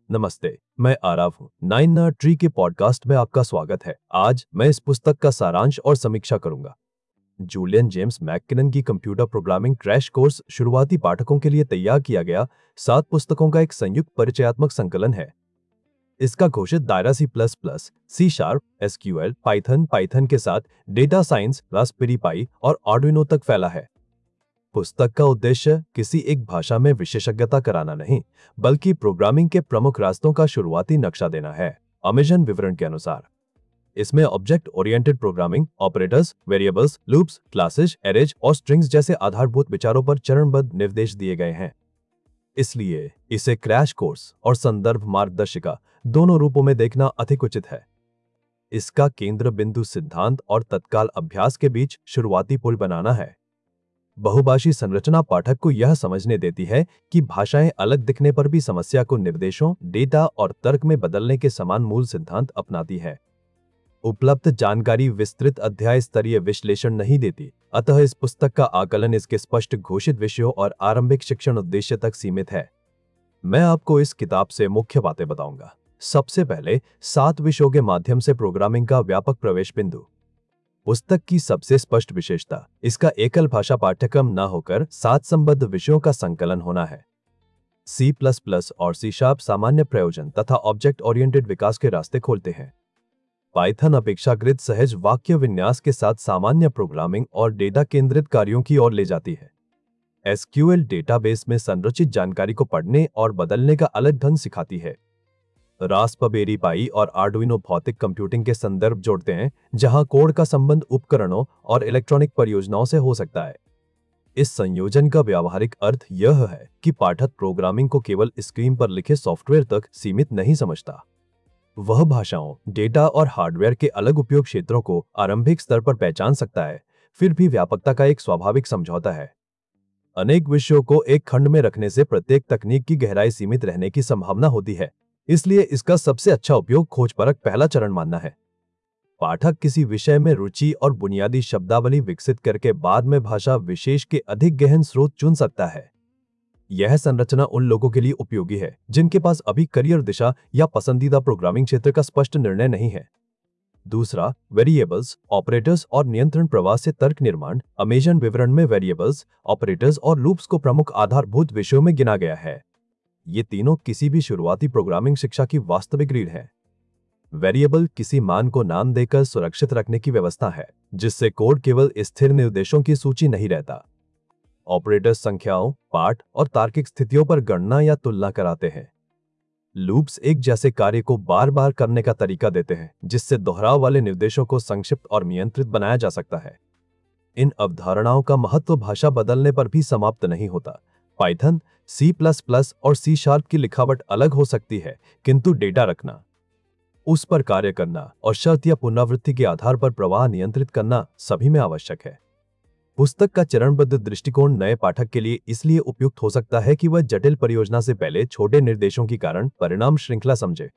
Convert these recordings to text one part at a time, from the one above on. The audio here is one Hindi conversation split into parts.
नमस्ते, मैं आरव हूँ। नाइन ना ट्री के पॉडकास्ट में आपका स्वागत है। आज मैं इस पुस्तक का सारांश और समीक्षा करूंगा। जूलियन जेम्स मैककिनन की कंप्यूटर प्रोग्रामिंग क्रैश कोर्स शुरुआती पाठकों के लिए तैयार किया गया 7 पुस्तकों का एक संयुक्त परिचयात्मक संकलन है। इसका घोषित दायरा C++, C sharp, SQL, Python के साथ डेटा साइंस, रास्पबेरी पाई और आर्डुइनो तक फैला है। पुस्तक का उद्देश्य किसी एक भाषा में विशेषज्ञता कराना नहीं, बल्कि प्रोग्रामिंग के प्रमुख रास्तों का शुरुआती नक्शा देना है। अमेजन विवरण के अनुसार इसमें object oriented programming, operators, variables, loops, classes, arrays और स्ट्रिंग्स जैसे आधारभूत विचारों पर चरणबद्ध निर्देश दिए गए हैं। इसलिए इसे क्रैश कोर्स और संदर्भ मार्गदर्शिका दोनों रूपों में देखना अधिक उचित है। इसका केंद्र बिंदु सिद्धांत और तत्काल अभ्यास के बीच शुरुआती पुल बनाना है। बहुभाषी संरचना पाठक को यह समझने देती है कि भाषाएं अलग दिखने पर भी समस्या को निर्देशों, डेटा और तर्क में बदलने के समान मूल सिद्धांत अपनाती है। उपलब्ध जानकारी विस्तृत अध्याय स्तरीय विश्लेषण नहीं देती, अतः इस पुस्तक का आकलन इसके स्पष्ट घोषित विषयों और आरंभिक शिक्षण उद्देश्य तक सीमित है। मैं आपको इस किताब से मुख्य बातें बताऊंगा। सबसे पहले 7 विषयों के माध्यम से प्रोग्रामिंग का व्यापक प्रवेश बिंदु। पुस्तक की सबसे स्पष्ट विशेषता इसका एकल भाषा पाठ्यक्रम न होकर 7 संबद्ध विषयों का संकलन होना है। C++ और C शार्प सामान्य प्रयोजन तथा ऑब्जेक्ट ओरिएंटेड विकास के रास्ते खोलते हैं। पाइथन अपेक्षाकृत सहज वाक्य विन्यास के साथ सामान्य प्रोग्रामिंग और डेटा केंद्रित कार्यों की ओर ले जाती है। SQL डेटाबेस में संरचित जानकारी को पढ़ने और बदलने का अलग ढंग सिखाती है। रास्पबेरी पाई और आर्डुइनो भौतिक कंप्यूटिंग के संदर्भ जोड़ते हैं, जहां कोड का संबंध उपकरणों और इलेक्ट्रॉनिक परियोजनाओं से हो सकता है। इस संयोजन का व्यावहारिक अर्थ यह है कि पाठक प्रोग्रामिंग को केवल स्क्रीन पर लिखे सॉफ्टवेयर तक सीमित नहीं समझता। वह भाषाओं, डेटा और हार्डवेयर के अलग उपयोग क्षेत्रों को आरंभिक स्तर पर पहचान सकता है, फिर भी व्यापकता का एक स्वाभाविक समझौता है। अनेक विषयों को एक खंड में रखने से प्रत्येक तकनीक की गहराई सीमित रहने की संभावना होती है, इसलिए इसका सबसे अच्छा उपयोग खोजपरख पहला चरण मानना है। पाठक किसी विषय में रुचि और बुनियादी शब्दावली विकसित करके बाद में भाषा विशेष के अधिक गहन स्रोत चुन सकता है। यह संरचना उन लोगों के लिए उपयोगी है जिनके पास अभी करियर दिशा या पसंदीदा प्रोग्रामिंग क्षेत्र का स्पष्ट निर्णय नहीं है। दूसरा, वेरिएबल्स, ऑपरेटर्स और नियंत्रण प्रवाह से तर्क निर्माण। अमेजन विवरण में वेरिएबल्स, ऑपरेटर्स और लूप्स को प्रमुख आधारभूत विषयों में गिना गया है। ये तीनों किसी भी शुरुआती प्रोग्रामिंग शिक्षा की वास्तविक रीढ़ है। वेरिएबल किसी मान को नाम देकर सुरक्षित रखने की व्यवस्था है, जिससे कोड केवल स्थिर निर्देशों की सूची नहीं रहता। ऑपरेटर्स संख्याओं, पाठ और तार्किक स्थितियों पर गणना या तुलना कराते हैं। लूप्स एक जैसे कार्य को बार बार करने का तरीका देते हैं, जिससे दोहराव वाले निर्देशों को संक्षिप्त और नियंत्रित बनाया जा सकता है। इन अवधारणाओं का महत्व भाषा बदलने पर भी समाप्त नहीं होता। पाइथन, C++ और C शार्प की लिखावट अलग हो सकती है, किंतु डेटा रखना, उस पर कार्य करना और शर्त या पुनरावृत्ति के आधार पर प्रवाह नियंत्रित करना सभी में आवश्यक है। पुस्तक का चरणबद्ध दृष्टिकोण नए पाठक के लिए इसलिए उपयुक्त हो सकता है कि वह जटिल परियोजना से पहले छोटे निर्देशों की कारण परिणाम श्रृंखला समझे।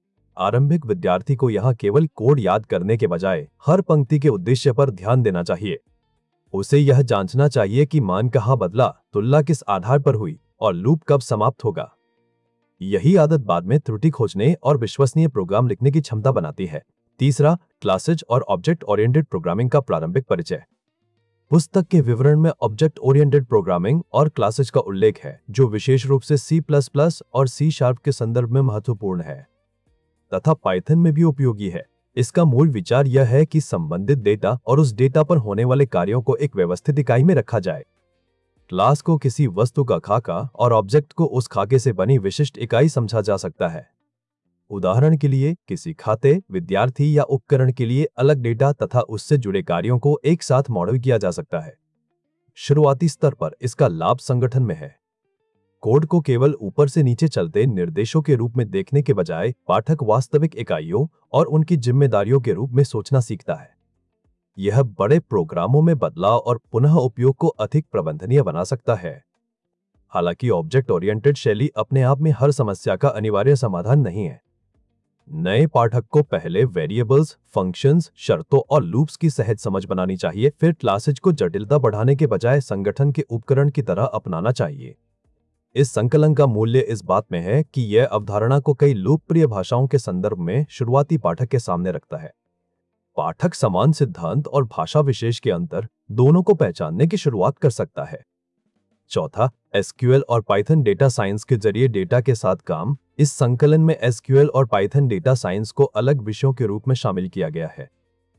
आरंभिक विद्यार्थी को यहाँ केवल कोड याद करने के बजाय हर पंक्ति के उद्देश्य पर ध्यान देना चाहिए। उसे यह जांचना चाहिए कि मान कहाँ बदला, तुलना किस आधार पर हुई और लूप कब समाप्त होगा। यही आदत बाद में त्रुटि खोजने और विश्वसनीय प्रोग्राम लिखने की क्षमता बनाती है। तीसरा, क्लासेज और ऑब्जेक्ट ओरिएंटेड प्रोग्रामिंग का प्रारंभिक परिचय। पुस्तक के विवरण में ऑब्जेक्ट ओरिएंटेड प्रोग्रामिंग और क्लासेज का उल्लेख है, जो विशेष रूप से C++ और C शार्प के संदर्भ में महत्वपूर्ण है तथा पाइथन में भी उपयोगी है। इसका मूल विचार यह है कि संबंधित डेटा और उस डेटा पर होने वाले कार्यों को एक व्यवस्थित इकाई में रखा जाए। क्लास को किसी वस्तु का खाका और ऑब्जेक्ट को उस खाके से बनी विशिष्ट इकाई समझा जा सकता है। उदाहरण के लिए, किसी खाते, विद्यार्थी या उपकरण के लिए अलग डेटा तथा उससे जुड़े कार्यों को एक साथ मॉडल किया जा सकता है। शुरुआती स्तर पर इसका लाभ संगठन में है। कोड को केवल ऊपर से नीचे चलते निर्देशों के रूप में देखने के बजाय पाठक वास्तविक इकाइयों और उनकी जिम्मेदारियों के रूप में सोचना सीखता है। यह बड़े प्रोग्रामों में बदलाव और पुनः उपयोग को अधिक प्रबंधनीय बना सकता है। हालांकि ऑब्जेक्ट ओरिएंटेड शैली अपने आप में हर समस्या का अनिवार्य समाधान नहीं है। नए पाठक को पहले वेरिएबल्स, फंक्शंस, शर्तों और लूप्स की सहज समझ बनानी चाहिए, फिर क्लासेज को जटिलता बढ़ाने के बजाय संगठन के उपकरण की तरह अपनाना चाहिए। इस संकलन का मूल्य इस बात में है कि यह अवधारणा को कई लोकप्रिय भाषाओं के संदर्भ में शुरुआती पाठक के सामने रखता है। पाठक समान सिद्धांत और भाषा विशेष के अंतर दोनों को पहचानने की शुरुआत कर सकता है। चौथा, एसक्यूएल और पाइथन डेटा साइंस के जरिए डेटा के साथ काम। इस संकलन में एसक्यूएल और पाइथन डेटा साइंस को अलग विषयों के रूप में शामिल किया गया है।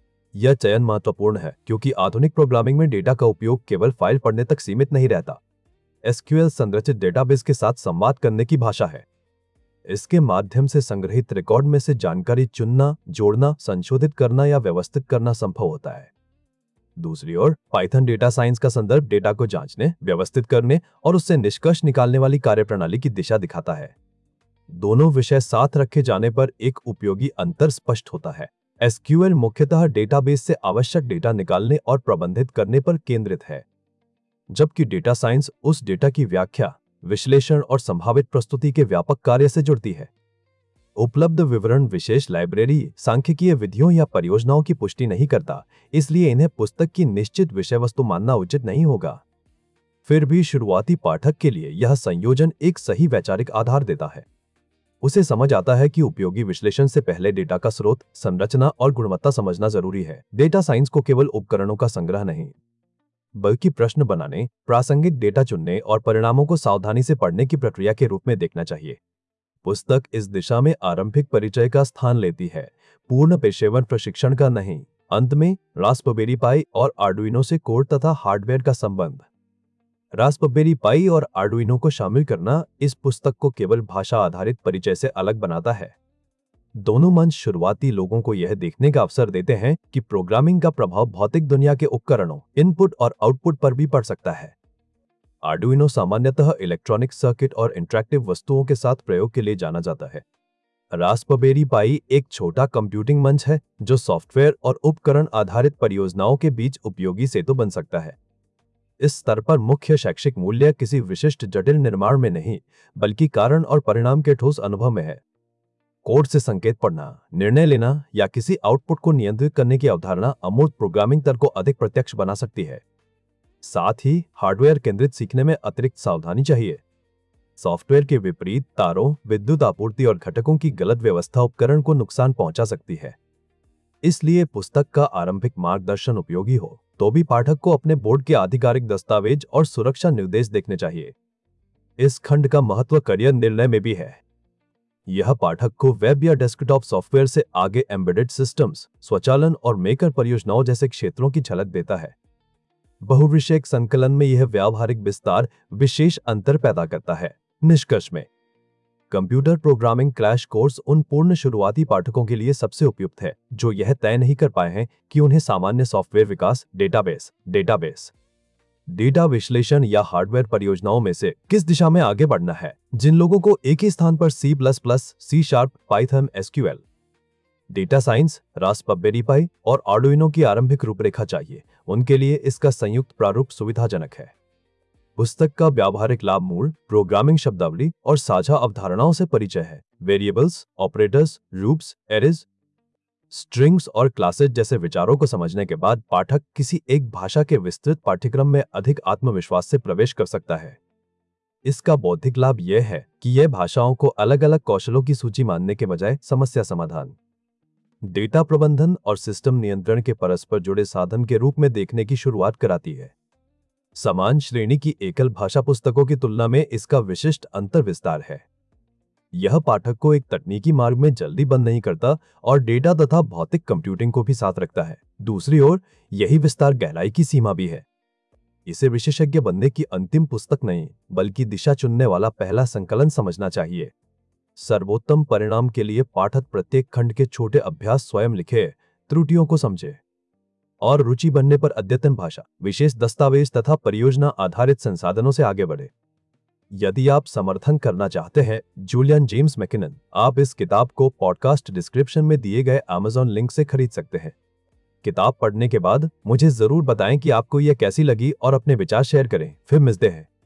यह चयन महत्वपूर्ण है क्योंकि आधुनिक प्रोग्रामिंग में डेटा का उपयोग केवल फाइल पढ़ने तक सीमित नहीं रहता। एसक्यूएल संरचित डेटाबेस के साथ संवाद करने की भाषा है। इसके माध्यम से संग्रहित रिकॉर्ड में से जानकारी चुनना, जोड़ना, संशोधित करना या व्यवस्थित करना संभव होता है। दूसरी ओर पाइथन डेटा साइंस का संदर्भ डेटा को जांचने, व्यवस्थित करने और उससे निष्कर्ष निकालने वाली कार्यप्रणाली की दिशा दिखाता है। दोनों विषय साथ रखे जाने पर एक उपयोगी अंतर स्पष्ट होता है। एसक्यूएल मुख्यतः डेटाबेस से आवश्यक डेटा निकालने और प्रबंधित करने पर केंद्रित है, जबकि डेटा साइंस उस डेटा की व्याख्या, विश्लेषण और संभावित प्रस्तुति के व्यापक कार्य से जुड़ती है। उपलब्ध विवरण विशेष लाइब्रेरी, सांख्यिकीय विधियों या परियोजनाओं की पुष्टि नहीं करता, इसलिए इन्हें पुस्तक की निश्चित विषय वस्तु मानना उचित नहीं होगा। फिर भी शुरुआती पाठक के लिए यह संयोजन एक सही वैचारिक आधार देता है। उसे समझ आता है कि उपयोगी विश्लेषण से पहले डेटा का स्रोत, संरचना और गुणवत्ता समझना जरूरी है। डेटा साइंस को केवल उपकरणों का संग्रह नहीं, बल्कि प्रश्न बनाने, प्रासंगिक डेटा चुनने और परिणामों को सावधानी से पढ़ने की प्रक्रिया के रूप में देखना चाहिए। पुस्तक इस दिशा में आरंभिक परिचय का स्थान लेती है, पूर्ण पेशेवर प्रशिक्षण का नहीं। अंत में रास्पबेरी पाई और आर्डुइनो से कोड तथा हार्डवेयर का संबंध। रास्पबेरी पाई और आर्डुइनो को शामिल करना इस पुस्तक को केवल भाषा आधारित परिचय से अलग बनाता है। दोनों मंच शुरुआती लोगों को यह देखने का अवसर देते हैं कि प्रोग्रामिंग का प्रभाव भौतिक दुनिया के उपकरणों, इनपुट और आउटपुट पर भी पड़ सकता है। आर्डुइनो सामान्यतः इलेक्ट्रॉनिक सर्किट और इंटरैक्टिव वस्तुओं के साथ प्रयोग के लिए जाना जाता है। रास्पबेरी पाई एक छोटा कंप्यूटिंग मंच है जो सॉफ्टवेयर और उपकरण आधारित परियोजनाओं के बीच उपयोगी सेतु बन सकता है। इस स्तर पर मुख्य शैक्षिक मूल्य किसी विशिष्ट जटिल निर्माण में नहीं, बल्कि कारण और परिणाम के ठोस अनुभव में है। कोड से संकेत पढ़ना, निर्णय लेना या किसी आउटपुट को नियंत्रित करने की अवधारणा अमूर्त प्रोग्रामिंग तर्क को अधिक प्रत्यक्ष बना सकती है। साथ ही हार्डवेयर केंद्रित सीखने में अतिरिक्त सावधानी चाहिए। सॉफ्टवेयर के विपरीत तारों, विद्युत आपूर्ति और घटकों की गलत व्यवस्था उपकरण को नुकसान पहुंचा सकती है। इसलिए पुस्तक का आरंभिक मार्गदर्शन उपयोगी हो तो भी पाठक को अपने बोर्ड के आधिकारिक दस्तावेज और सुरक्षा निर्देश देखने चाहिए। इस खंड का महत्व करियर निर्णय में भी है। यह पाठक को वेब या डेस्कटॉप सॉफ्टवेयर से आगे एम्बेडेड सिस्टम्स, स्वचालन और मेकर परियोजनाओं जैसे क्षेत्रों की झलक देता है। बहुविषयक संकलन में यह व्यावहारिक विस्तार विशेष अंतर पैदा करता है। निष्कर्ष में कंप्यूटर प्रोग्रामिंग क्रैश कोर्स उन पूर्ण शुरुआती पाठकों के लिए सबसे उपयुक्त है जो यह तय नहीं कर पाए हैं कि उन्हें सामान्य सॉफ्टवेयर विकास, डेटा विश्लेषण या हार्डवेयर परियोजनाओं में से किस दिशा में आगे बढ़ना है। जिन लोगों को एक ही स्थान पर C++, C#, Python, SQL, data science, raspberry pi और आर्डुइनो की आरंभिक रूपरेखा चाहिए, उनके लिए इसका संयुक्त प्रारूप सुविधाजनक है। पुस्तक का व्यावहारिक लाभ मूल प्रोग्रामिंग शब्दावली और साझा अवधारणाओं से परिचय है। Variables, operators, loops, arrays, strings और क्लासेस जैसे विचारों को समझने के बाद पाठक किसी एक भाषा के विस्तृत पाठ्यक्रम में अधिक आत्मविश्वास से प्रवेश कर सकता है। इसका बौद्धिक लाभ यह है कि यह भाषाओं को अलग अलग कौशलों की सूची मानने के बजाय समस्या समाधान, डेटा प्रबंधन और सिस्टम नियंत्रण के परस्पर जुड़े साधन के रूप में देखने की शुरुआत कराती है। समान श्रेणी की एकल भाषा पुस्तकों की तुलना में इसका विशिष्ट अंतर विस्तार है। यह पाठक को एक तकनीकी मार्ग में जल्दी बंद नहीं करता और डेटा तथा भौतिक कंप्यूटिंग को भी साथ रखता है। दूसरी ओर यही विस्तार गहराई की सीमा भी है। इसे विशेषज्ञ बनने की अंतिम पुस्तक नहीं, बल्कि दिशा चुनने वाला पहला संकलन समझना चाहिए। सर्वोत्तम परिणाम के लिए पाठक प्रत्येक खंड के छोटे अभ्यास स्वयं लिखे, त्रुटियों को समझे और रुचि बनने पर अद्यतन भाषा, विशेष दस्तावेज तथा परियोजना आधारित संसाधनों से आगे बढ़े। यदि आप समर्थन करना चाहते हैं जूलियन जेम्स मैकिनन, आप इस किताब को पॉडकास्ट डिस्क्रिप्शन में दिए गए Amazon लिंक से खरीद सकते हैं। किताब पढ़ने के बाद मुझे जरूर बताएं कि आपको यह कैसी लगी और अपने विचार शेयर करें। फिर मिलते हैं।